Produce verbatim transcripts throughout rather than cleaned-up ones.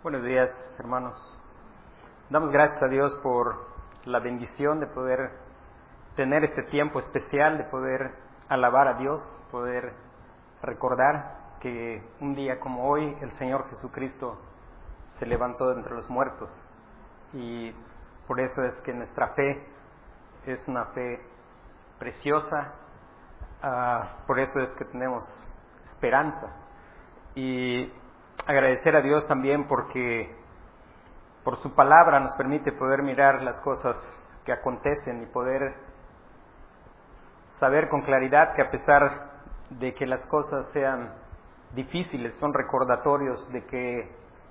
Buenos días, hermanos. Damos gracias a Dios por la bendición de poder tener este tiempo especial, de poder alabar a Dios, poder recordar que un día como hoy el Señor Jesucristo se levantó de entre los muertos, y por eso es que nuestra fe es una fe preciosa, uh, por eso es que tenemos esperanza. Y agradecer a Dios también porque por su palabra nos permite poder mirar las cosas que acontecen y poder saber con claridad que a pesar de que las cosas sean difíciles, son recordatorios de que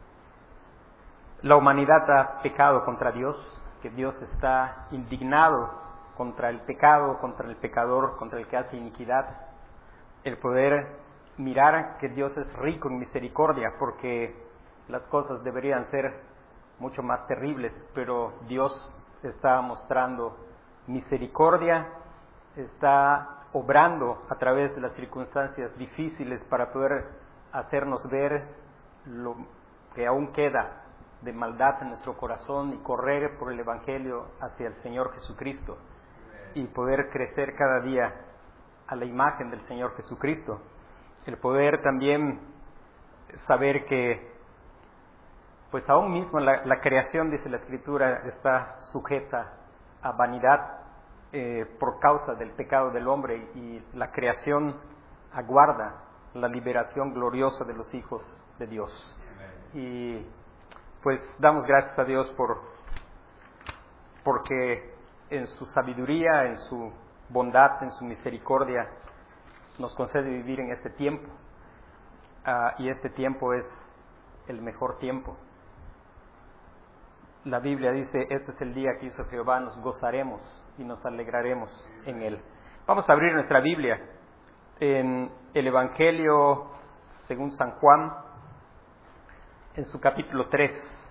la humanidad ha pecado contra Dios, que Dios está indignado contra el pecado, contra el pecador, contra el que hace iniquidad. El poder mirar que Dios es rico en misericordia, porque las cosas deberían ser mucho más terribles, pero Dios está mostrando misericordia, está obrando a través de las circunstancias difíciles para poder hacernos ver lo que aún queda de maldad en nuestro corazón y correr por el Evangelio hacia el Señor Jesucristo y poder crecer cada día a la imagen del Señor Jesucristo. El poder también saber que, pues aún mismo la, la creación, dice la Escritura, está sujeta a vanidad eh, por causa del pecado del hombre, y la creación aguarda la liberación gloriosa de los hijos de Dios. Y pues damos gracias a Dios por porque en su sabiduría, en su bondad, en su misericordia, nos concede vivir en este tiempo, uh, y este tiempo es el mejor tiempo. La Biblia dice: este es el día que hizo Jehová, nos gozaremos y nos alegraremos en él. Vamos a abrir nuestra Biblia en el Evangelio según San Juan, en su capítulo tres.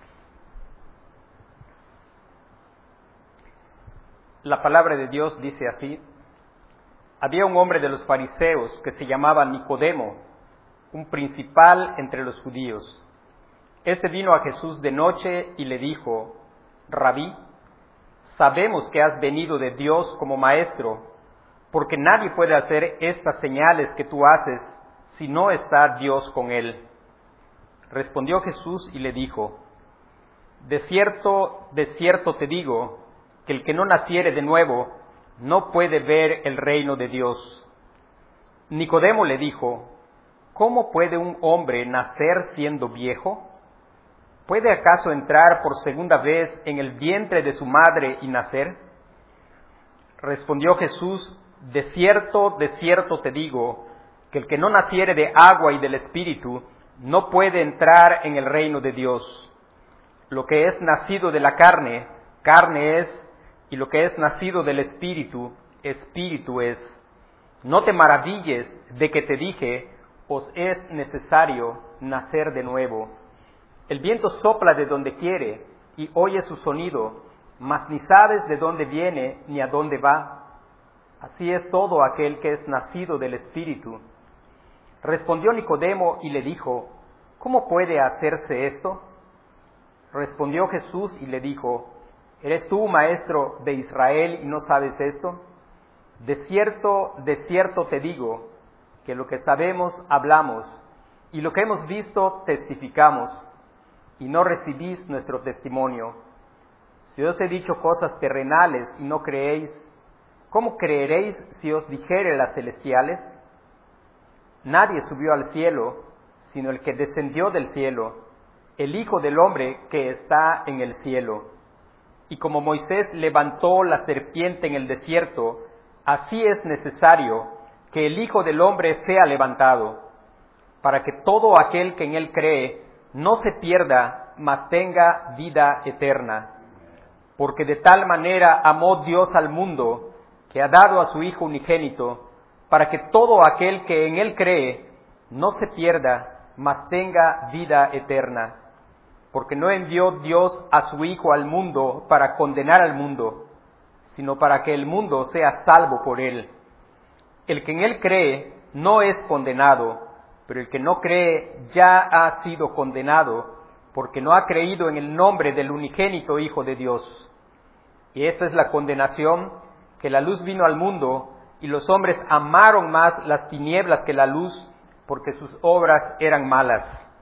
La palabra de Dios dice así: había un hombre de los fariseos que se llamaba Nicodemo, un principal entre los judíos. Este vino a Jesús de noche y le dijo: Rabí, sabemos que has venido de Dios como maestro, porque nadie puede hacer estas señales que tú haces si no está Dios con él. Respondió Jesús y le dijo: De cierto, de cierto te digo, que el que no naciere de nuevo no puede ver el reino de Dios. Nicodemo le dijo: ¿Cómo puede un hombre nacer siendo viejo? ¿Puede acaso entrar por segunda vez en el vientre de su madre y nacer? Respondió Jesús: De cierto, de cierto te digo, que el que no naciere de agua y del Espíritu no puede entrar en el reino de Dios. Lo que es nacido de la carne, carne es, y lo que es nacido del Espíritu, Espíritu es. No te maravilles de que te dije: os es necesario nacer de nuevo. El viento sopla de donde quiere y oye su sonido, mas ni sabes de dónde viene ni a dónde va. Así es todo aquel que es nacido del Espíritu. Respondió Nicodemo y le dijo: ¿Cómo puede hacerse esto? Respondió Jesús y le dijo: ¿Eres tú maestro de Israel y no sabes esto? De cierto, de cierto te digo, que lo que sabemos hablamos, y lo que hemos visto testificamos, y no recibís nuestro testimonio. Si os he dicho cosas terrenales y no creéis, ¿cómo creeréis si os dijere las celestiales? Nadie subió al cielo, sino el que descendió del cielo, el Hijo del Hombre que está en el cielo. Y como Moisés levantó la serpiente en el desierto, así es necesario que el Hijo del Hombre sea levantado, para que todo aquel que en él cree no se pierda, mas tenga vida eterna. Porque de tal manera amó Dios al mundo, que ha dado a su Hijo unigénito, para que todo aquel que en él cree no se pierda, mas tenga vida eterna. Porque no envió Dios a su Hijo al mundo para condenar al mundo, sino para que el mundo sea salvo por él. El que en él cree no es condenado, pero el que no cree ya ha sido condenado, porque no ha creído en el nombre del unigénito Hijo de Dios. Y esta es la condenación, que la luz vino al mundo, y los hombres amaron más las tinieblas que la luz, porque sus obras eran malas.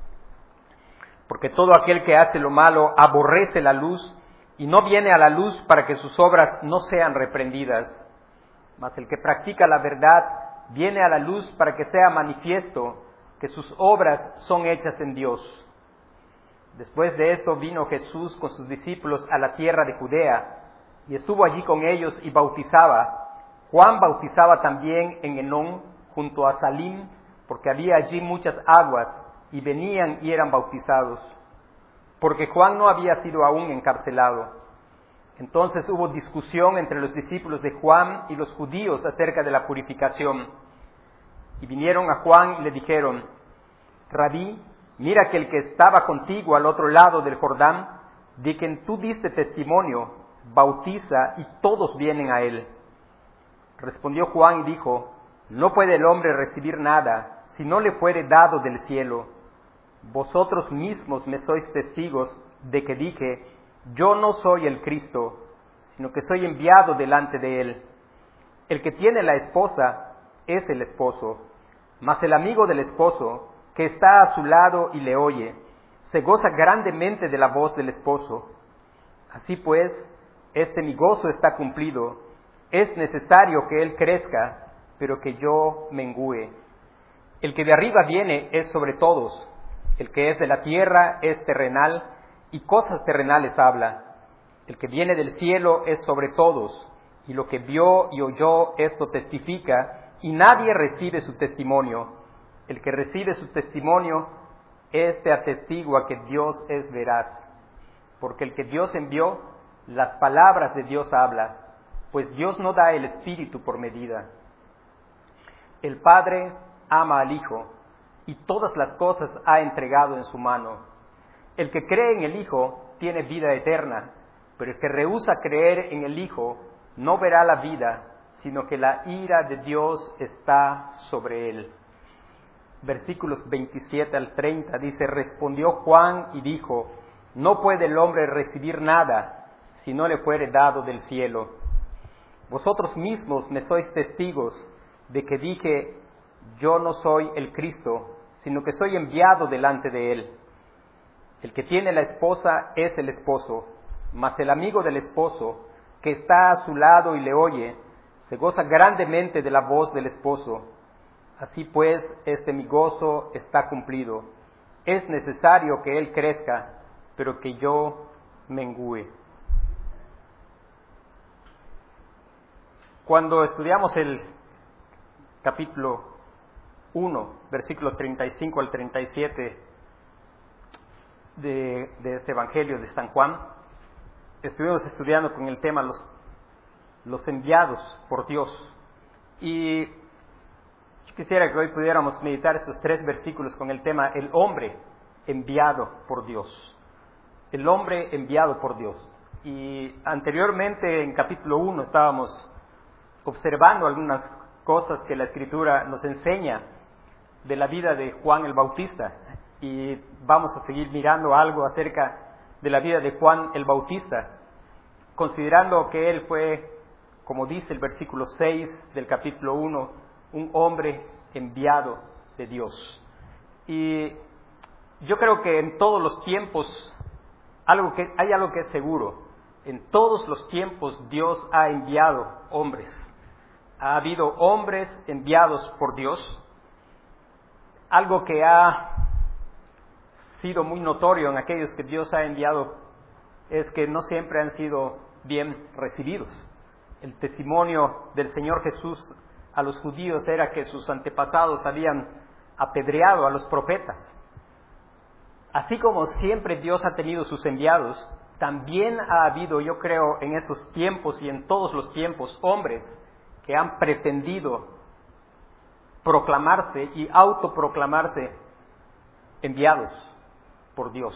Porque todo aquel que hace lo malo aborrece la luz, y no viene a la luz para que sus obras no sean reprendidas. Mas el que practica la verdad viene a la luz para que sea manifiesto que sus obras son hechas en Dios. Después de esto vino Jesús con sus discípulos a la tierra de Judea, y estuvo allí con ellos y bautizaba. Juan bautizaba también en Enón, junto a Salim, porque había allí muchas aguas, y venían y eran bautizados, porque Juan no había sido aún encarcelado. Entonces hubo discusión entre los discípulos de Juan y los judíos acerca de la purificación. Y vinieron a Juan y le dijeron: Rabí, mira que el que estaba contigo al otro lado del Jordán, de quien tú diste testimonio, bautiza y todos vienen a él. Respondió Juan y dijo: No puede el hombre recibir nada si no le fuere dado del cielo. Vosotros mismos me sois testigos de que dije: Yo no soy el Cristo, sino que soy enviado delante de él. El que tiene la esposa es el esposo, mas el amigo del esposo, que está a su lado y le oye, se goza grandemente de la voz del esposo. Así pues, este mi gozo está cumplido. Es necesario que él crezca, pero que yo mengüe. El que de arriba viene es sobre todos. El que es de la tierra es terrenal, y cosas terrenales habla. El que viene del cielo es sobre todos, y lo que vio y oyó esto testifica, y nadie recibe su testimonio. El que recibe su testimonio, éste atestigua que Dios es veraz. Porque el que Dios envió, las palabras de Dios habla, pues Dios no da el Espíritu por medida. El Padre ama al Hijo, y todas las cosas ha entregado en su mano. El que cree en el Hijo tiene vida eterna, pero el que rehúsa creer en el Hijo no verá la vida, sino que la ira de Dios está sobre él. Versículos veintisiete al treinta dice: Respondió Juan y dijo: No puede el hombre recibir nada si no le fuere dado del cielo. Vosotros mismos me sois testigos de que dije: Yo no soy el Cristo, sino que soy enviado delante de él. El que tiene la esposa es el esposo, mas el amigo del esposo, que está a su lado y le oye, se goza grandemente de la voz del esposo. Así pues, este mi gozo está cumplido. Es necesario que él crezca, pero que yo mengüe. Cuando estudiamos el capítulo uno, versículos treinta y cinco al treinta y siete de, de este Evangelio de San Juan, estuvimos estudiando con el tema los, los enviados por Dios. Y yo quisiera que hoy pudiéramos meditar estos tres versículos con el tema el hombre enviado por Dios. El hombre enviado por Dios. Y anteriormente en capítulo uno estábamos observando algunas cosas que la Escritura nos enseña de la vida de Juan el Bautista, y vamos a seguir mirando algo acerca de la vida de Juan el Bautista, considerando que él fue, como dice el versículo seis del capítulo uno, un hombre enviado de Dios. Y yo creo que en todos los tiempos, algo que, hay algo que es seguro: en todos los tiempos Dios ha enviado hombres. Ha habido hombres enviados por Dios. Algo que ha sido muy notorio en aquellos que Dios ha enviado es que no siempre han sido bien recibidos. El testimonio del Señor Jesús a los judíos era que sus antepasados habían apedreado a los profetas. Así como siempre Dios ha tenido sus enviados, también ha habido, yo creo, en estos tiempos y en todos los tiempos, hombres que han pretendido proclamarse y autoproclamarse enviados por Dios.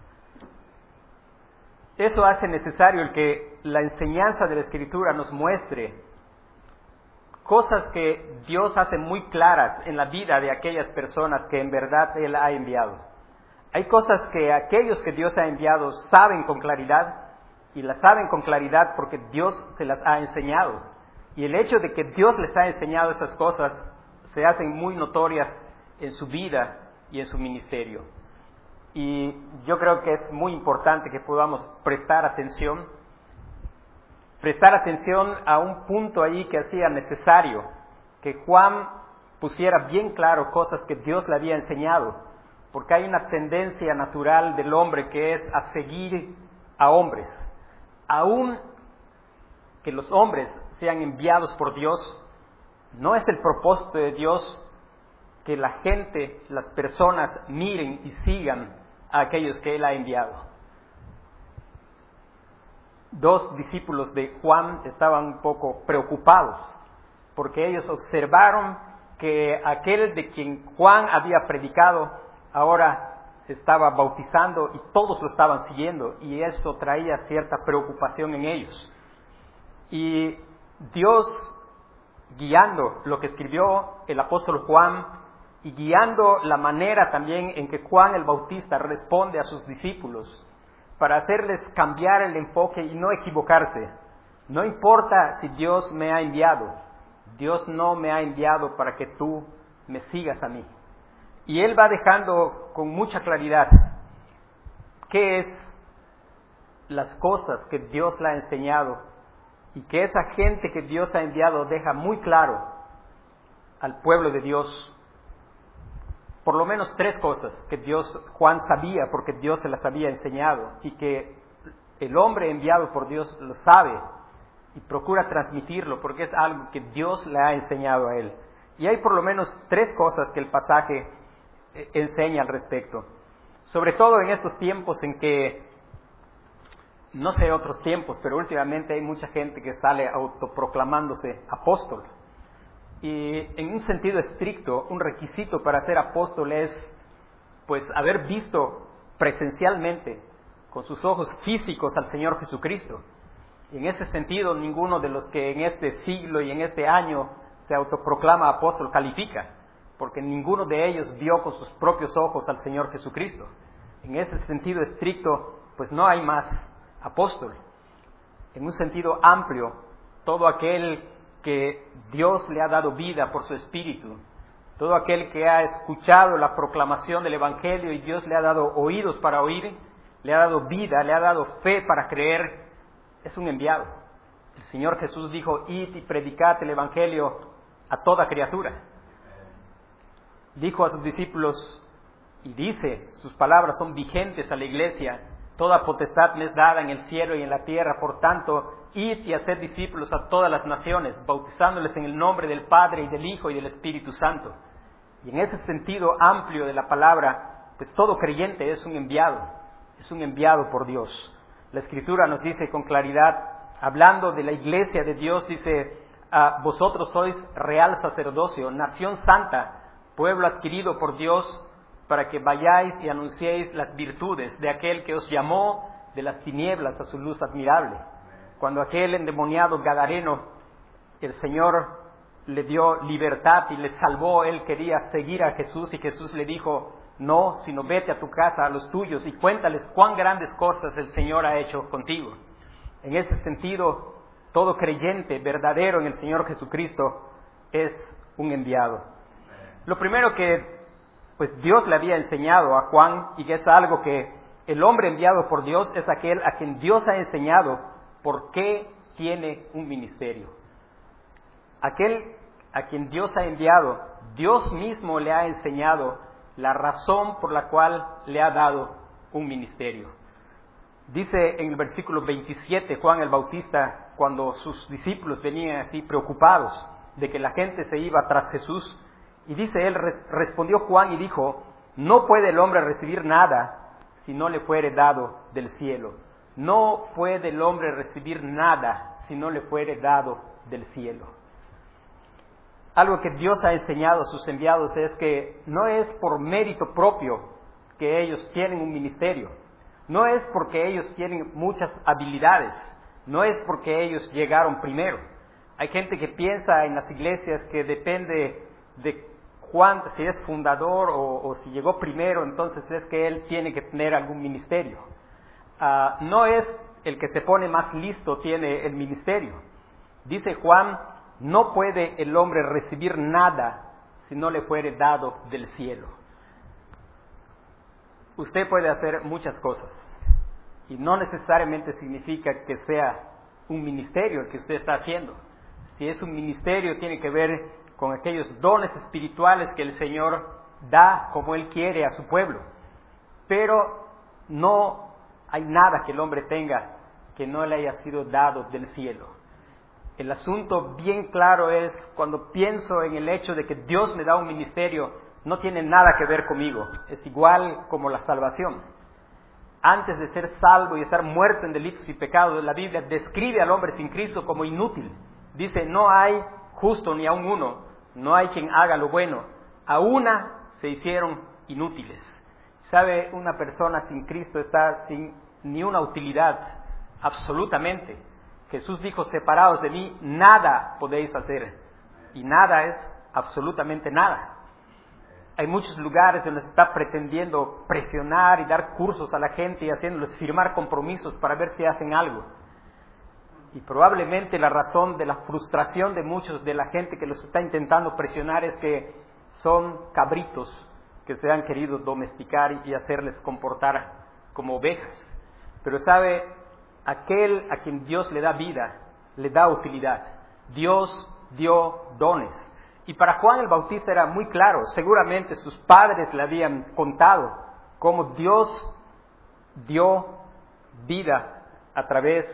Eso hace necesario el que la enseñanza de la Escritura nos muestre cosas que Dios hace muy claras en la vida de aquellas personas que en verdad Él ha enviado. Hay cosas que aquellos que Dios ha enviado saben con claridad, y las saben con claridad porque Dios se las ha enseñado. Y el hecho de que Dios les ha enseñado esas cosas se hacen muy notorias en su vida y en su ministerio. Y yo creo que es muy importante que podamos prestar atención, prestar atención a un punto ahí que hacía necesario que Juan pusiera bien claro cosas que Dios le había enseñado, porque hay una tendencia natural del hombre que es a seguir a hombres. Aún que los hombres sean enviados por Dios, no es el propósito de Dios que la gente, las personas miren y sigan a aquellos que Él ha enviado. Dos discípulos de Juan estaban un poco preocupados porque ellos observaron que aquel de quien Juan había predicado ahora estaba bautizando y todos lo estaban siguiendo, y eso traía cierta preocupación en ellos. Y Dios, guiando lo que escribió el apóstol Juan y guiando la manera también en que Juan el Bautista responde a sus discípulos, para hacerles cambiar el enfoque y no equivocarse. No importa si Dios me ha enviado, Dios no me ha enviado para que tú me sigas a mí. Y Él va dejando con mucha claridad qué es las cosas que Dios le ha enseñado, y que esa gente que Dios ha enviado deja muy claro al pueblo de Dios. Por lo menos tres cosas que Dios, Juan sabía porque Dios se las había enseñado, y que el hombre enviado por Dios lo sabe y procura transmitirlo porque es algo que Dios le ha enseñado a él. Y hay por lo menos tres cosas que el pasaje enseña al respecto. Sobre todo en estos tiempos en que, no sé otros tiempos, pero últimamente hay mucha gente que sale autoproclamándose apóstol. Y en un sentido estricto, un requisito para ser apóstol es, pues, haber visto presencialmente, con sus ojos físicos, al Señor Jesucristo. Y en ese sentido, ninguno de los que en este siglo y en este año se autoproclama apóstol califica, porque ninguno de ellos vio con sus propios ojos al Señor Jesucristo. En ese sentido estricto, pues no hay más apóstol. En un sentido amplio, todo aquel que Dios le ha dado vida por su Espíritu, todo aquel que ha escuchado la proclamación del Evangelio y Dios le ha dado oídos para oír, le ha dado vida, le ha dado fe para creer, es un enviado. El Señor Jesús dijo: id y predicad el Evangelio a toda criatura. Dijo a sus discípulos, y dice, sus palabras son vigentes a la iglesia: toda potestad me es dada en el cielo y en la tierra, por tanto, id y haced discípulos a todas las naciones, bautizándoles en el nombre del Padre y del Hijo y del Espíritu Santo. Y en ese sentido amplio de la palabra, pues todo creyente es un enviado, es un enviado por Dios. La Escritura nos dice con claridad, hablando de la iglesia de Dios, dice: ah, vosotros sois real sacerdocio, nación santa, pueblo adquirido por Dios, para que vayáis y anunciéis las virtudes de aquel que os llamó de las tinieblas a su luz admirable. Cuando aquel endemoniado gadareno, el Señor le dio libertad y le salvó, él quería seguir a Jesús, y Jesús le dijo: no, sino vete a tu casa, a los tuyos, y cuéntales cuán grandes cosas el Señor ha hecho contigo. En ese sentido, todo creyente verdadero en el Señor Jesucristo es un enviado. Lo primero que pues Dios le había enseñado a Juan, y que es algo que el hombre enviado por Dios es aquel a quien Dios ha enseñado por qué tiene un ministerio. Aquel a quien Dios ha enviado, Dios mismo le ha enseñado la razón por la cual le ha dado un ministerio. Dice en el versículo veintisiete Juan el Bautista, cuando sus discípulos venían así preocupados de que la gente se iba tras Jesús, y dice él, respondió Juan y dijo: no puede el hombre recibir nada si no le fuere dado del cielo. No puede el hombre recibir nada si no le fuere dado del cielo. Algo que Dios ha enseñado a sus enviados es que no es por mérito propio que ellos tienen un ministerio. No es porque ellos tienen muchas habilidades. No es porque ellos llegaron primero. Hay gente que piensa en las iglesias que depende de cuán, si es fundador o, o si llegó primero, entonces es que él tiene que tener algún ministerio. Uh, no es el que se pone más listo tiene el ministerio. Dice Juan, no puede el hombre recibir nada si no le fuere dado del cielo. Usted puede hacer muchas cosas y no necesariamente significa que sea un ministerio el que usted está haciendo. Si es un ministerio, tiene que ver con aquellos dones espirituales que el Señor da como Él quiere a su pueblo. Pero no hay nada que el hombre tenga que no le haya sido dado del cielo. El asunto bien claro es, cuando pienso en el hecho de que Dios me da un ministerio, no tiene nada que ver conmigo. Es igual como la salvación. Antes de ser salvo y estar muerto en delitos y pecados, la Biblia describe al hombre sin Cristo como inútil. Dice, no hay justo ni aun uno, no hay quien haga lo bueno. A una se hicieron inútiles. ¿Sabe? Una persona sin Cristo está sin ni una utilidad, absolutamente. Jesús dijo, separados de mí, nada podéis hacer. Y nada es absolutamente nada. Hay muchos lugares donde se está pretendiendo presionar y dar cursos a la gente y haciéndoles firmar compromisos para ver si hacen algo. Y probablemente la razón de la frustración de muchos de la gente que los está intentando presionar es que son cabritos que se han querido domesticar y hacerles comportar como ovejas. Pero sabe, aquel a quien Dios le da vida, le da utilidad. Dios dio dones. Y para Juan el Bautista era muy claro, seguramente sus padres le habían contado cómo Dios dio vida a través,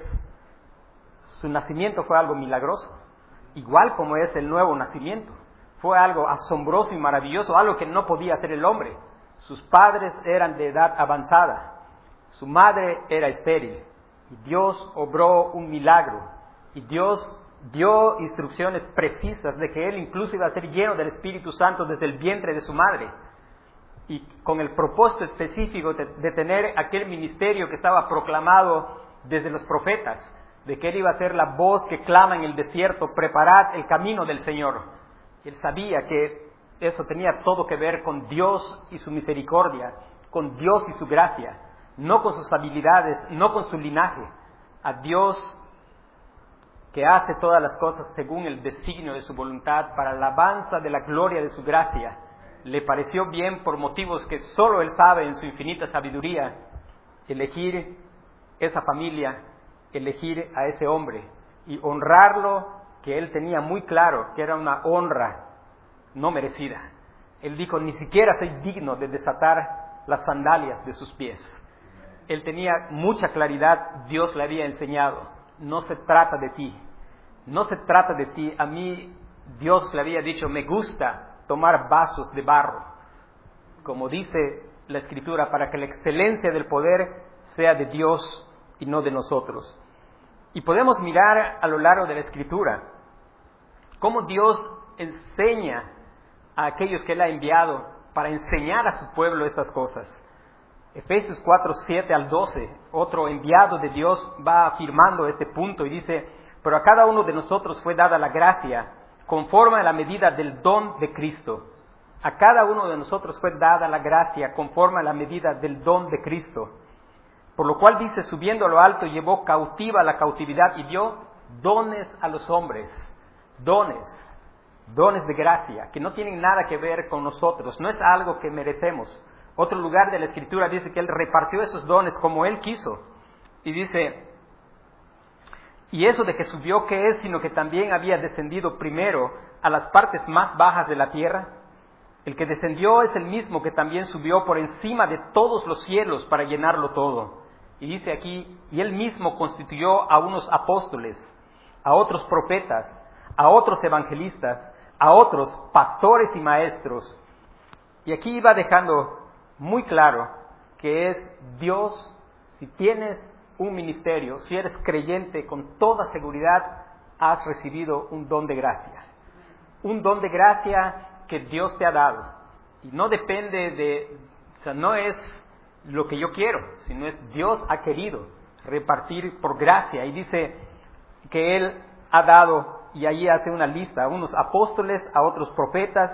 su nacimiento fue algo milagroso, igual como es el nuevo nacimiento. Fue algo asombroso y maravilloso, algo que no podía hacer el hombre. Sus padres eran de edad avanzada, su madre era estéril, y Dios obró un milagro, y Dios dio instrucciones precisas de que él incluso iba a ser lleno del Espíritu Santo desde el vientre de su madre, y con el propósito específico de, de tener aquel ministerio que estaba proclamado desde los profetas, de que él iba a ser la voz que clama en el desierto, preparad el camino del Señor. Él sabía que eso tenía todo que ver con Dios y su misericordia, con Dios y su gracia, no con sus habilidades, no con su linaje. A Dios, que hace todas las cosas según el designio de su voluntad, para la alabanza de la gloria de su gracia, le pareció bien, por motivos que solo Él sabe en su infinita sabiduría, elegir esa familia, elegir a ese hombre y honrarlo, que Él tenía muy claro que era una honra no merecida. Él dijo, ni siquiera soy digno de desatar las sandalias de sus pies. Él tenía mucha claridad, Dios le había enseñado, no se trata de ti, no se trata de ti. A mí Dios le había dicho, me gusta tomar vasos de barro, como dice la Escritura, para que la excelencia del poder sea de Dios y no de nosotros. Y podemos mirar a lo largo de la Escritura cómo Dios enseña a aquellos que Él ha enviado para enseñar a su pueblo estas cosas. Efesios cuatro, siete al doce, otro enviado de Dios va afirmando este punto y dice, pero a cada uno de nosotros fue dada la gracia conforme a la medida del don de Cristo. A cada uno de nosotros fue dada la gracia conforme a la medida del don de Cristo. Por lo cual dice, subiendo a lo alto, llevó cautiva la cautividad y dio dones a los hombres. Dones, dones de gracia, que no tienen nada que ver con nosotros, no es algo que merecemos. Otro lugar de la Escritura dice que Él repartió esos dones como Él quiso. Y dice, y eso de que subió, ¿qué es? Sino que también había descendido primero a las partes más bajas de la tierra. El que descendió es el mismo que también subió por encima de todos los cielos para llenarlo todo. Y dice aquí, y Él mismo constituyó a unos apóstoles, a otros profetas, a otros evangelistas, a otros pastores y maestros. Y aquí iba dejando muy claro que es Dios, si tienes un ministerio, si eres creyente, con toda seguridad has recibido un don de gracia. Un don de gracia que Dios te ha dado. Y no depende de, o sea, no es lo que yo quiero, sino es Dios ha querido repartir por gracia. Y dice que Él ha dado, y ahí hace una lista, a unos apóstoles, a otros profetas,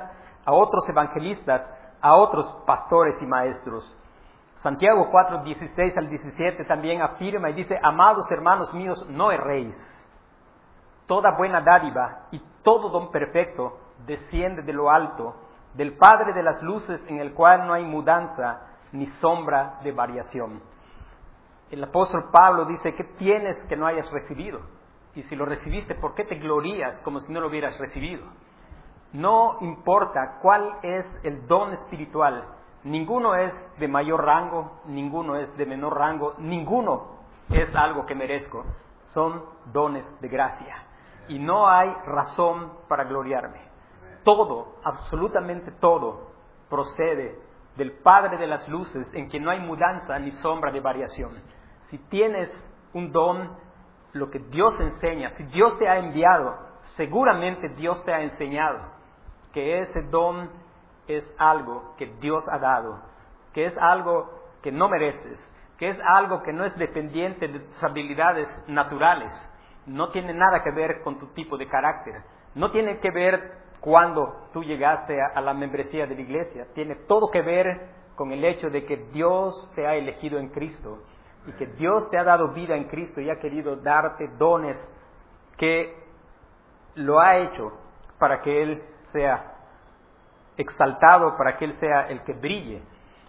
a otros evangelistas, a otros pastores y maestros. Santiago cuatro, dieciséis al diecisiete también afirma y dice: amados hermanos míos, no erréis. Toda buena dádiva y todo don perfecto desciende de lo alto, del Padre de las luces, en el cual no hay mudanza ni sombra de variación. El apóstol Pablo dice: ¿qué tienes que no hayas recibido? Y si lo recibiste, ¿por qué te glorías como si no lo hubieras recibido? No importa cuál es el don espiritual, ninguno es de mayor rango, ninguno es de menor rango, ninguno es algo que merezco. Son dones de gracia. Y no hay razón para gloriarme. Todo, absolutamente todo, procede del Padre de las luces, en quien no hay mudanza ni sombra de variación. Si tienes un don, lo que Dios enseña, si Dios te ha enviado, seguramente Dios te ha enseñado que ese don es algo que Dios ha dado, que es algo que no mereces, que es algo que no es dependiente de tus habilidades naturales, no tiene nada que ver con tu tipo de carácter, no tiene que ver cuando tú llegaste a la membresía de la iglesia, tiene todo que ver con el hecho de que Dios te ha elegido en Cristo y que Dios te ha dado vida en Cristo y ha querido darte dones que lo ha hecho para que Él sea exaltado, para que Él sea el que brille.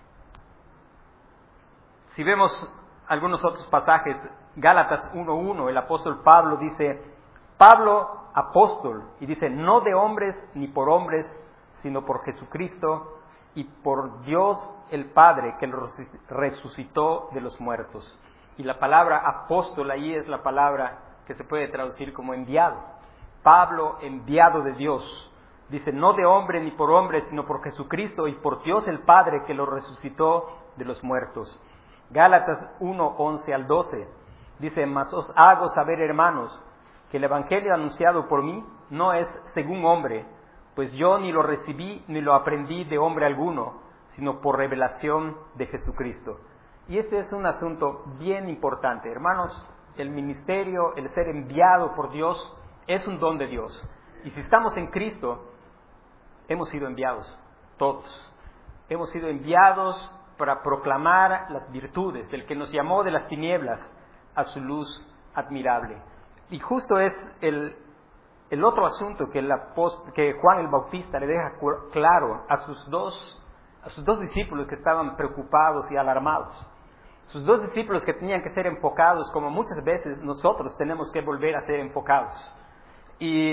Si vemos algunos otros pasajes, Gálatas uno uno, el apóstol Pablo dice: Pablo, apóstol, y dice: no de hombres ni por hombres, sino por Jesucristo y por Dios el Padre, que lo resucitó de los muertos. Y la palabra apóstol ahí es la palabra que se puede traducir como enviado. Pablo, enviado de Dios. Dice: no de hombre ni por hombre, sino por Jesucristo y por Dios el Padre, que lo resucitó de los muertos. Gálatas uno, once al doce. Dice: mas os hago saber, hermanos, que el evangelio anunciado por mí no es según hombre, pues yo ni lo recibí ni lo aprendí de hombre alguno, sino por revelación de Jesucristo. Y este es un asunto bien importante, hermanos. El ministerio, el ser enviado por Dios, es un don de Dios. Y si estamos en Cristo, hemos sido enviados, todos. Hemos sido enviados para proclamar las virtudes del que nos llamó de las tinieblas a su luz admirable. Y justo es el, el otro asunto que, el apost- que Juan el Bautista le deja claro a sus dos, a sus dos discípulos que estaban preocupados y alarmados. Sus dos discípulos que tenían que ser enfocados, como muchas veces nosotros tenemos que volver a ser enfocados. Y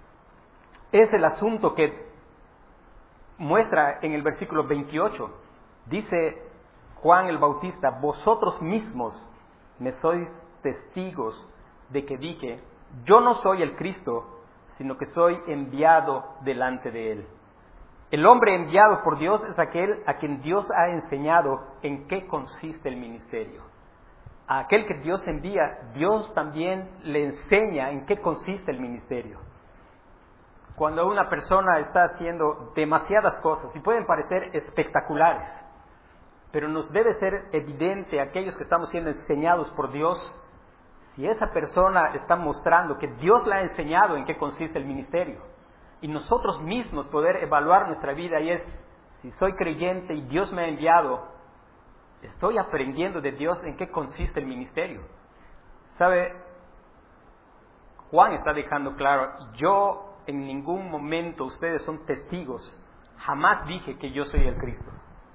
es el asunto que muestra en el versículo veintiocho. Dice Juan el Bautista: vosotros mismos me sois testigos de que dije, yo no soy el Cristo, sino que soy enviado delante de Él. El hombre enviado por Dios es aquel a quien Dios ha enseñado en qué consiste el ministerio. A aquel que Dios envía, Dios también le enseña en qué consiste el ministerio. Cuando una persona está haciendo demasiadas cosas, y pueden parecer espectaculares, pero nos debe ser evidente a aquellos que estamos siendo enseñados por Dios, si esa persona está mostrando que Dios le ha enseñado en qué consiste el ministerio. Y nosotros mismos poder evaluar nuestra vida y es, si soy creyente y Dios me ha enviado, estoy aprendiendo de Dios en qué consiste el ministerio. ¿Sabe? Juan está dejando claro, yo en ningún momento, ustedes son testigos, jamás dije que yo soy el Cristo.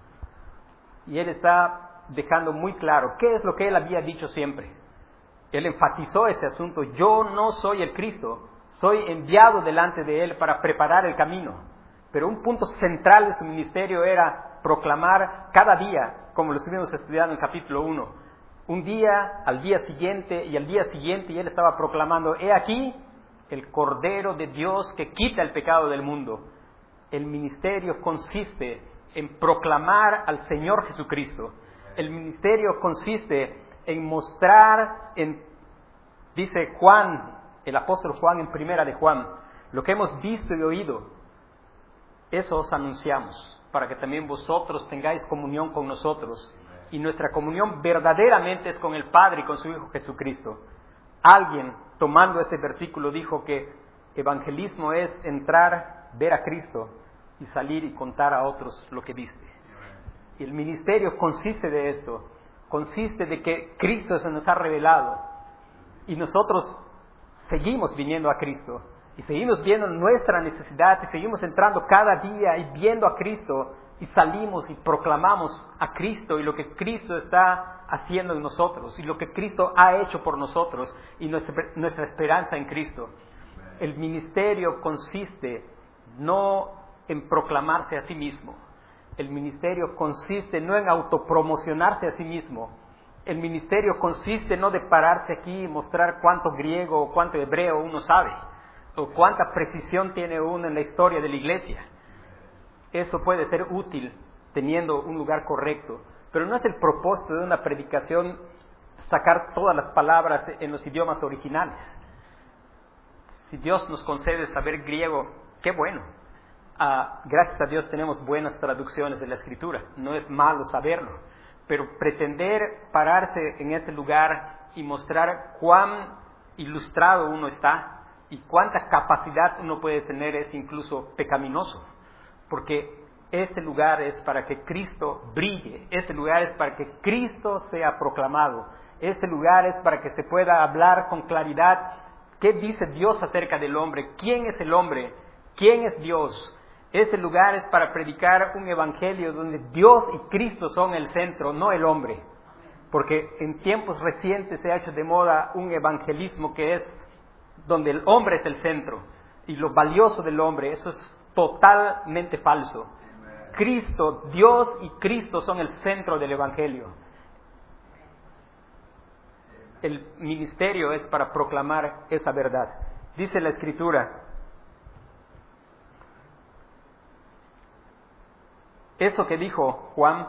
Y él está dejando muy claro qué es lo que él había dicho siempre. Él enfatizó ese asunto: yo no soy el Cristo, soy enviado delante de Él para preparar el camino. Pero un punto central de su ministerio era proclamar cada día, como lo estuvimos estudiando en capítulo uno, un día, al día siguiente y al día siguiente, y Él estaba proclamando: he aquí el Cordero de Dios que quita el pecado del mundo. El ministerio consiste en proclamar al Señor Jesucristo. El ministerio consiste en mostrar, en, dice Juan, el apóstol Juan en primera de Juan, lo que hemos visto y oído, eso os anunciamos, para que también vosotros tengáis comunión con nosotros. Y nuestra comunión verdaderamente es con el Padre y con su Hijo Jesucristo. Alguien, tomando este versículo, dijo que evangelismo es entrar, ver a Cristo y salir y contar a otros lo que viste. Y el ministerio consiste de esto, consiste de que Cristo se nos ha revelado y nosotros seguimos viniendo a Cristo y seguimos viendo nuestra necesidad y seguimos entrando cada día y viendo a Cristo y salimos y proclamamos a Cristo y lo que Cristo está haciendo en nosotros y lo que Cristo ha hecho por nosotros y nuestra, nuestra esperanza en Cristo. El ministerio consiste no en proclamarse a sí mismo. El ministerio consiste no en autopromocionarse a sí mismo. El ministerio consiste no de pararse aquí y mostrar cuánto griego o cuánto hebreo uno sabe, o cuánta precisión tiene uno en la historia de la iglesia. Eso puede ser útil teniendo un lugar correcto, pero no es el propósito de una predicación sacar todas las palabras en los idiomas originales. Si Dios nos concede saber griego, qué bueno. Ah, gracias a Dios tenemos buenas traducciones de la Escritura, no es malo saberlo, pero pretender pararse en este lugar y mostrar cuán ilustrado uno está y cuánta capacidad uno puede tener es incluso pecaminoso, porque este lugar es para que Cristo brille, este lugar es para que Cristo sea proclamado, este lugar es para que se pueda hablar con claridad qué dice Dios acerca del hombre, quién es el hombre, quién es Dios. Este lugar es para predicar un evangelio donde Dios y Cristo son el centro, no el hombre. Porque en tiempos recientes se ha hecho de moda un evangelismo que es donde el hombre es el centro y lo valioso del hombre. Eso es totalmente falso. Cristo, Dios y Cristo son el centro del evangelio. El ministerio es para proclamar esa verdad. Dice la Escritura, eso que dijo Juan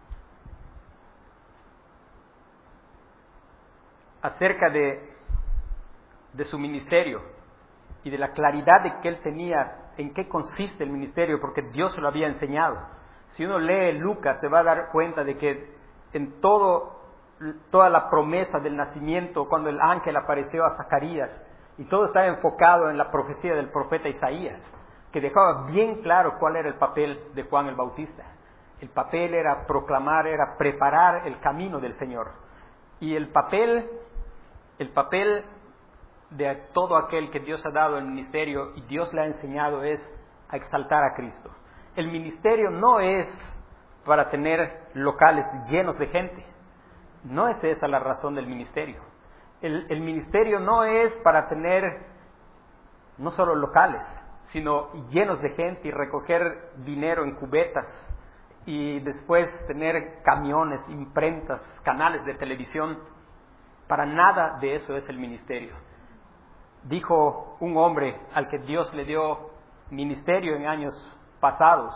acerca de, de su ministerio y de la claridad de que él tenía en qué consiste el ministerio, porque Dios se lo había enseñado. Si uno lee Lucas se va a dar cuenta de que en todo, toda la promesa del nacimiento, cuando el ángel apareció a Zacarías, y todo estaba enfocado en la profecía del profeta Isaías, que dejaba bien claro cuál era el papel de Juan el Bautista. El papel era proclamar, era preparar el camino del Señor. Y el papel, el papel de todo aquel que Dios ha dado el ministerio y Dios le ha enseñado es a exaltar a Cristo. El ministerio no es para tener locales llenos de gente. No es esa la razón del ministerio. El, el ministerio no es para tener no solo locales, sino llenos de gente y recoger dinero en cubetas y después tener camiones, imprentas, canales de televisión. Para nada de eso es el ministerio. Dijo un hombre al que Dios le dio ministerio en años pasados,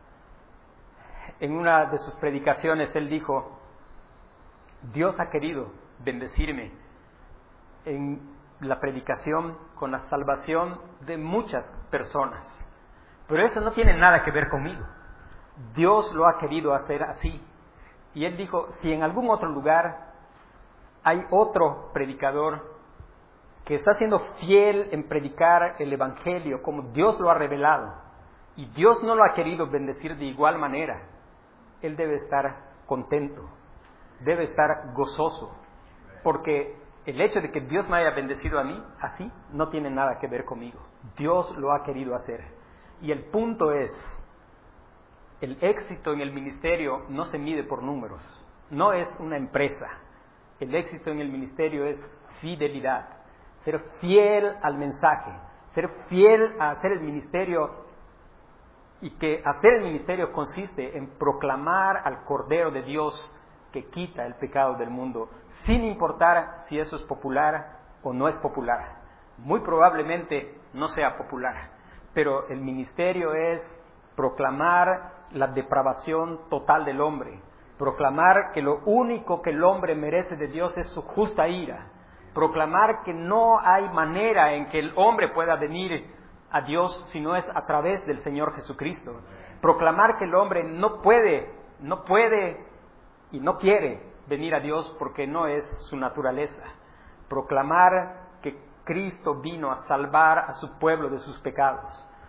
en una de sus predicaciones él dijo: Dios ha querido bendecirme en la predicación con la salvación de muchas personas, pero eso no tiene nada que ver conmigo. Dios lo ha querido hacer así. Y él dijo, si en algún otro lugar hay otro predicador que está siendo fiel en predicar el evangelio como Dios lo ha revelado, y Dios no lo ha querido bendecir de igual manera, él debe estar contento, debe estar gozoso, porque el hecho de que Dios me haya bendecido a mí así no tiene nada que ver conmigo. Dios lo ha querido hacer. Y el punto es, el éxito en el ministerio no se mide por números, no es una empresa. El éxito en el ministerio es fidelidad, ser fiel al mensaje, ser fiel a hacer el ministerio, y que hacer el ministerio consiste en proclamar al Cordero de Dios que quita el pecado del mundo, sin importar si eso es popular o no es popular. Muy probablemente no sea popular, pero el ministerio es proclamar la depravación total del hombre, proclamar que lo único que el hombre merece de Dios es su justa ira, proclamar que no hay manera en que el hombre pueda venir a Dios si no es a través del Señor Jesucristo, proclamar que el hombre no puede, no puede y no quiere venir a Dios porque no es su naturaleza, proclamar que Cristo vino a salvar a su pueblo de sus pecados,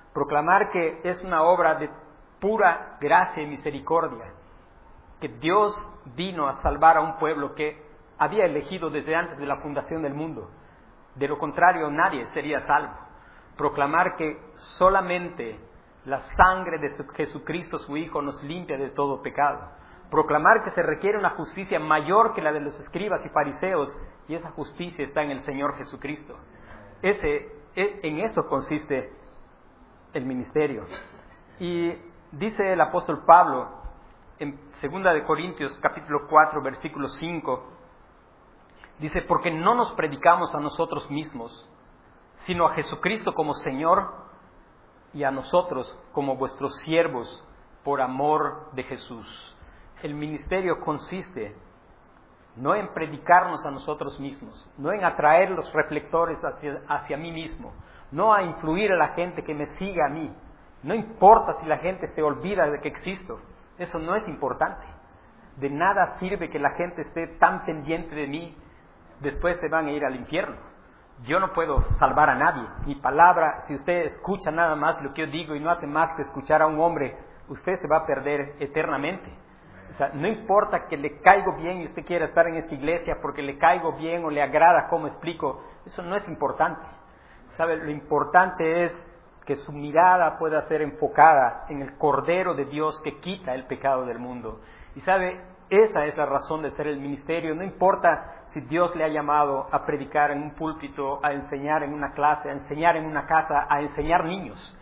Proclamar que es una obra de pura gracia y misericordia, que Dios vino a salvar a un pueblo que había elegido desde antes de la fundación del mundo. De lo contrario, nadie sería salvo. Proclamar que solamente la sangre de Jesucristo, su Hijo, nos limpia de todo pecado. Proclamar que se requiere una justicia mayor que la de los escribas y fariseos, y esa justicia está en el Señor Jesucristo. Ese, en eso consiste el ministerio. Y dice el apóstol Pablo en segunda de Corintios capítulo cuatro versículo cinco, dice: porque no nos predicamos a nosotros mismos, sino a Jesucristo como Señor, y a nosotros como vuestros siervos por amor de Jesús. El ministerio consiste no en predicarnos a nosotros mismos, no en atraer los reflectores hacia, hacia mí mismo, no a influir a la gente que me siga a mí. No importa si la gente se olvida de que existo, eso no es importante. De nada sirve que la gente esté tan pendiente de mí, después se van a ir al infierno. Yo no puedo salvar a nadie. Mi palabra, si usted escucha nada más lo que yo digo y no hace más que escuchar a un hombre, usted se va a perder eternamente. O sea, no importa que le caigo bien y usted quiera estar en esta iglesia porque le caigo bien o le agrada cómo explico, eso no es importante. ¿Sabe? Lo importante es que su mirada pueda ser enfocada en el Cordero de Dios que quita el pecado del mundo. Y sabe, esa es la razón de ser el ministerio. No importa si Dios le ha llamado a predicar en un púlpito, a enseñar en una clase, a enseñar en una casa, a enseñar niños.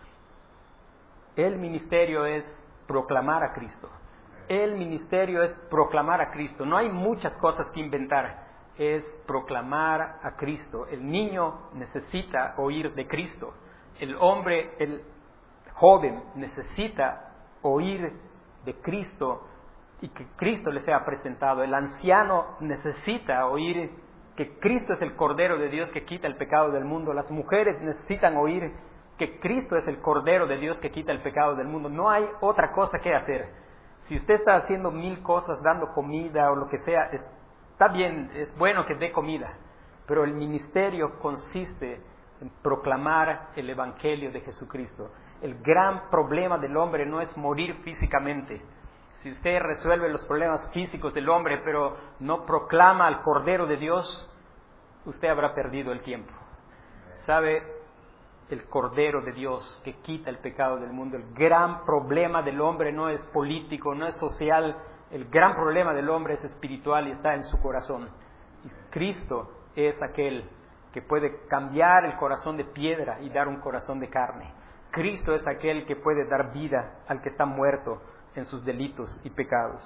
El ministerio es proclamar a Cristo. El ministerio es proclamar a Cristo. No hay muchas cosas que inventar. Es proclamar a Cristo. El niño necesita oír de Cristo. El hombre, el joven, necesita oír de Cristo y que Cristo le sea presentado. El anciano necesita oír que Cristo es el Cordero de Dios que quita el pecado del mundo. Las mujeres necesitan oír que Cristo es el Cordero de Dios que quita el pecado del mundo. No hay otra cosa que hacer. Si usted está haciendo mil cosas, dando comida o lo que sea, está bien, es bueno que dé comida, pero el ministerio consiste en proclamar el Evangelio de Jesucristo. El gran problema del hombre no es morir físicamente. Si usted resuelve los problemas físicos del hombre, pero no proclama al Cordero de Dios, usted habrá perdido el tiempo. ¿Sabe? El Cordero de Dios que quita el pecado del mundo. El gran problema del hombre no es político, no es social. El gran problema del hombre es espiritual y está en su corazón. Y Cristo es aquel que puede cambiar el corazón de piedra y dar un corazón de carne. Cristo es aquel que puede dar vida al que está muerto en sus delitos y pecados.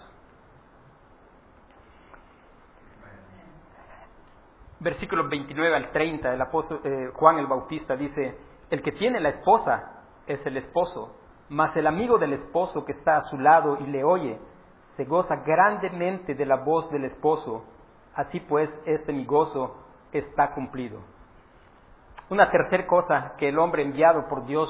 Versículos veintinueve al treinta, el apóstol eh, Juan el Bautista dice: el que tiene la esposa es el esposo, mas el amigo del esposo que está a su lado y le oye, se goza grandemente de la voz del esposo. Así pues, este mi gozo está cumplido. Una tercera cosa que el hombre enviado por Dios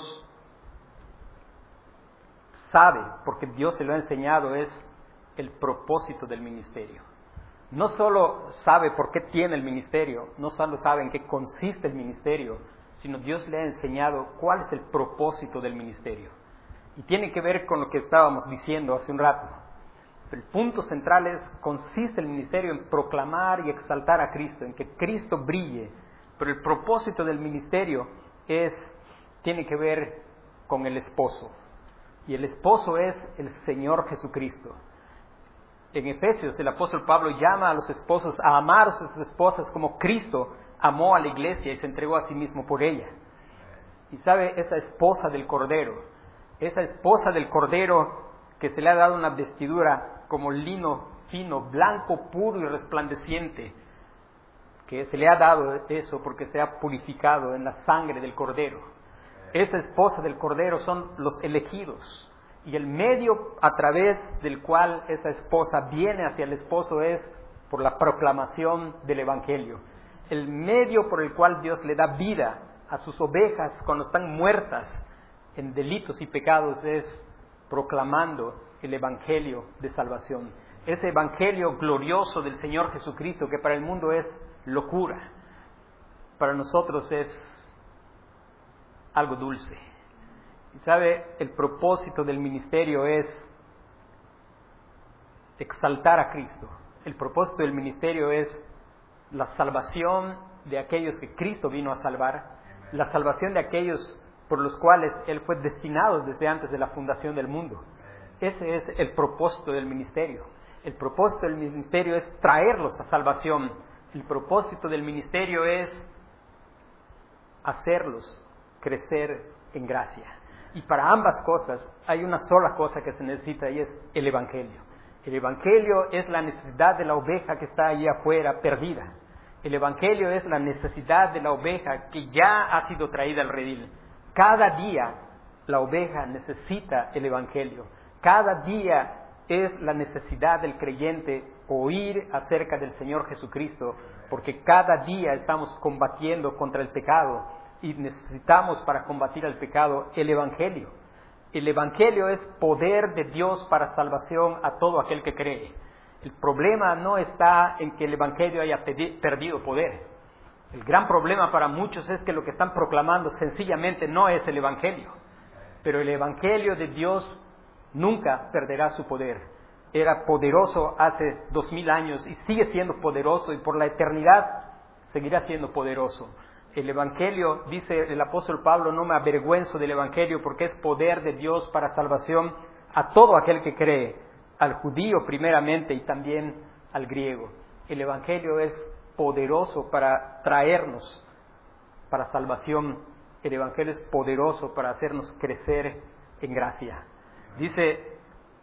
sabe, porque Dios se lo ha enseñado, es el propósito del ministerio. No solo sabe por qué tiene el ministerio, no solo sabe en qué consiste el ministerio, sino Dios le ha enseñado cuál es el propósito del ministerio. Y tiene que ver con lo que estábamos diciendo hace un rato. El punto central es, consiste el ministerio en proclamar y exaltar a Cristo, en que Cristo brille. Pero el propósito del ministerio es, tiene que ver con el esposo. Y el esposo es el Señor Jesucristo. En Efesios, el apóstol Pablo llama a los esposos a amar a sus esposas como Cristo amó a la iglesia y se entregó a sí mismo por ella. Y sabe, esa esposa del Cordero, esa esposa del Cordero que se le ha dado una vestidura como lino fino, blanco, puro y resplandeciente, que se le ha dado eso porque se ha purificado en la sangre del Cordero. Esa esposa del Cordero son los elegidos. Y el medio a través del cual esa esposa viene hacia el esposo es por la proclamación del Evangelio. El medio por el cual Dios le da vida a sus ovejas cuando están muertas en delitos y pecados es proclamando el Evangelio de salvación. Ese Evangelio glorioso del Señor Jesucristo que para el mundo es locura, para nosotros es algo dulce. Y sabe, el propósito del ministerio es exaltar a Cristo. El propósito del ministerio es la salvación de aquellos que Cristo vino a salvar, la salvación de aquellos por los cuales Él fue destinado desde antes de la fundación del mundo. Ese es el propósito del ministerio. El propósito del ministerio es traerlos a salvación. El propósito del ministerio es hacerlos crecer en gracia. Y para ambas cosas hay una sola cosa que se necesita y es el Evangelio. El Evangelio es la necesidad de la oveja que está allí afuera perdida. El Evangelio es la necesidad de la oveja que ya ha sido traída al redil. Cada día la oveja necesita el Evangelio. Cada día es la necesidad del creyente oír acerca del Señor Jesucristo, porque cada día estamos combatiendo contra el pecado y necesitamos para combatir el pecado el Evangelio. El Evangelio es poder de Dios para salvación a todo aquel que cree. El problema no está en que el Evangelio haya perdido poder. El gran problema para muchos es que lo que están proclamando sencillamente no es el Evangelio. Pero el Evangelio de Dios nunca perderá su poder. Era poderoso hace dos mil años y sigue siendo poderoso y por la eternidad seguirá siendo poderoso. El Evangelio, dice el apóstol Pablo, no me avergüenzo del Evangelio porque es poder de Dios para salvación a todo aquel que cree, al judío primeramente y también al griego. El Evangelio es poderoso para traernos para salvación. El Evangelio es poderoso para hacernos crecer en gracia. Dice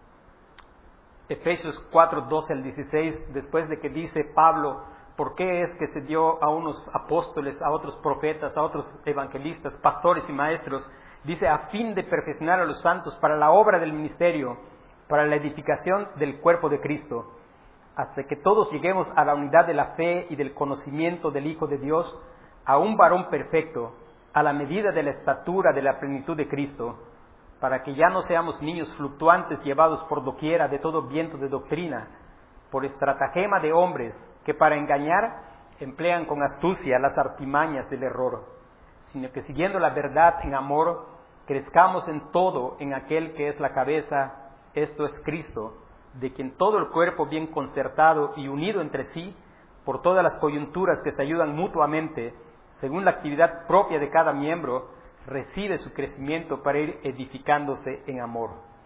Efesios cuatro, doce al dieciséis, después de que dice Pablo, ¿por qué es que se dio a unos apóstoles, a otros profetas, a otros evangelistas, pastores y maestros? Dice, a fin de perfeccionar a los santos para la obra del ministerio, para la edificación del cuerpo de Cristo, hasta que todos lleguemos a la unidad de la fe y del conocimiento del Hijo de Dios, a un varón perfecto, a la medida de la estatura de la plenitud de Cristo, para que ya no seamos niños fluctuantes llevados por doquiera de todo viento de doctrina, por estratagema de hombres que para engañar emplean con astucia las artimañas del error, sino que siguiendo la verdad en amor, crezcamos en todo en aquel que es la cabeza, esto es Cristo, de quien todo el cuerpo bien concertado y unido entre sí, por todas las coyunturas que se ayudan mutuamente, según la actividad propia de cada miembro, recibe su crecimiento para ir edificándose en amor.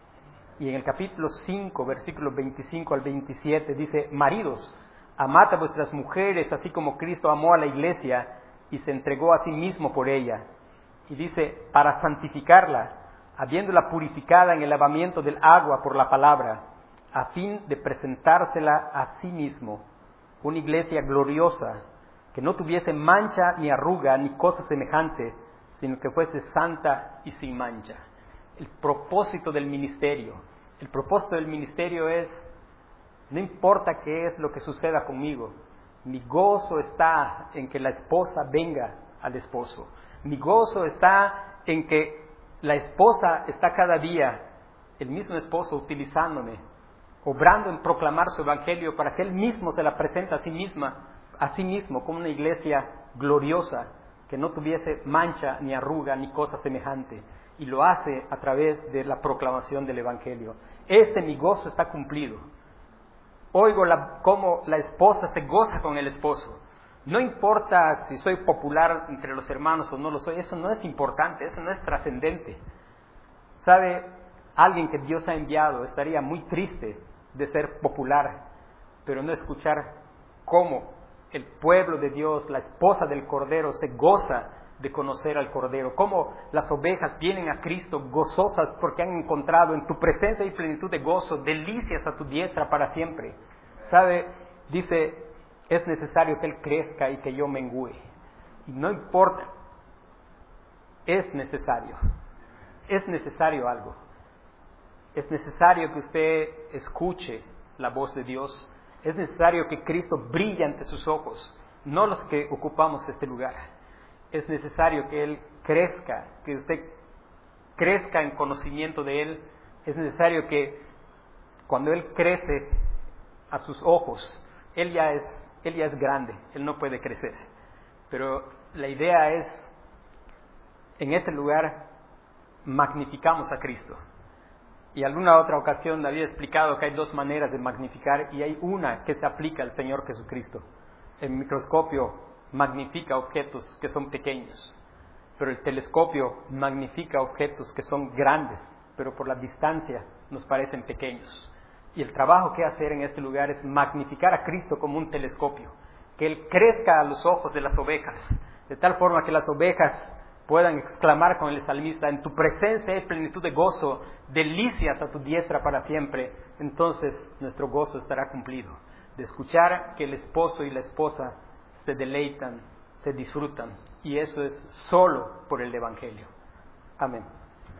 Y en el capítulo cinco, versículos veinticinco al veintisiete, dice, maridos, amad a vuestras mujeres, así como Cristo amó a la iglesia y se entregó a sí mismo por ella. Y dice, para santificarla, habiéndola purificada en el lavamiento del agua por la palabra, a fin de presentársela a sí mismo, una iglesia gloriosa, que no tuviese mancha ni arruga ni cosa semejante, sino que fuese santa y sin mancha. El propósito del ministerio, el propósito del ministerio es, no importa qué es lo que suceda conmigo, mi gozo está en que la esposa venga al esposo. Mi gozo está en que la esposa está cada día, el mismo esposo utilizándome, obrando en proclamar su evangelio para que él mismo se la presente a sí misma, a sí mismo como una iglesia gloriosa, que no tuviese mancha ni arruga ni cosa semejante, y lo hace a través de la proclamación del evangelio. Este mi gozo está cumplido. Oigo la, cómo la esposa se goza con el esposo. No importa si soy popular entre los hermanos o no lo soy, eso no es importante, eso no es trascendente. ¿Sabe? Alguien que Dios ha enviado estaría muy triste de ser popular, pero no escuchar cómo el pueblo de Dios, la esposa del Cordero, se goza de conocer al Cordero, cómo las ovejas vienen a Cristo gozosas porque han encontrado en tu presencia y plenitud de gozo, delicias a tu diestra para siempre. ¿Sabe? Dice, es necesario que Él crezca y que yo mengüe. Y no importa, es necesario, es necesario algo. Es necesario que usted escuche la voz de Dios. Es necesario que Cristo brille ante sus ojos, no los que ocupamos este lugar. Es necesario que Él crezca, que usted crezca en conocimiento de Él. Es necesario que cuando Él crece a sus ojos, Él ya es, Él ya es grande, Él no puede crecer. Pero la idea es, en este lugar, magnificamos a Cristo. Y alguna otra ocasión había explicado que hay dos maneras de magnificar y hay una que se aplica al Señor Jesucristo. El microscopio magnifica objetos que son pequeños, pero el telescopio magnifica objetos que son grandes, pero por la distancia nos parecen pequeños. Y el trabajo que hacer en este lugar es magnificar a Cristo como un telescopio, que Él crezca a los ojos de las ovejas, de tal forma que las ovejas puedan exclamar con el salmista: en tu presencia hay plenitud de gozo, delicias a tu diestra para siempre. Entonces nuestro gozo estará cumplido, de escuchar que el esposo y la esposa se deleitan, se disfrutan, y eso es solo por el Evangelio. Amén.